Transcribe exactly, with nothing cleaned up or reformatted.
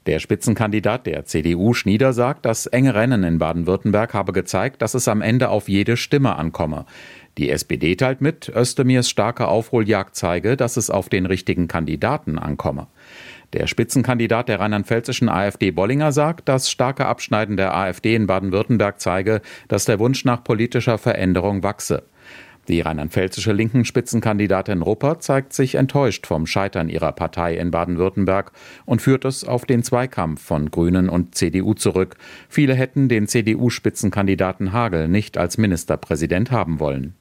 Der Spitzenkandidat der C D U, Schnieder, sagt, das enge Rennen in Baden-Württemberg habe gezeigt, dass es am Ende auf jede Stimme ankomme. Die S P D teilt mit, Özdemirs starke Aufholjagd zeige, dass es auf den richtigen Kandidaten ankomme. Der Spitzenkandidat der rheinland-pfälzischen AfD, Bollinger, sagt, das starke Abschneiden der AfD in Baden-Württemberg zeige, dass der Wunsch nach politischer Veränderung wachse. Die rheinland-pfälzische linken Spitzenkandidatin Ruppert zeigt sich enttäuscht vom Scheitern ihrer Partei in Baden-Württemberg und führt es auf den Zweikampf von Grünen und C D U zurück. Viele hätten den C D U-Spitzenkandidaten Hagel nicht als Ministerpräsident haben wollen.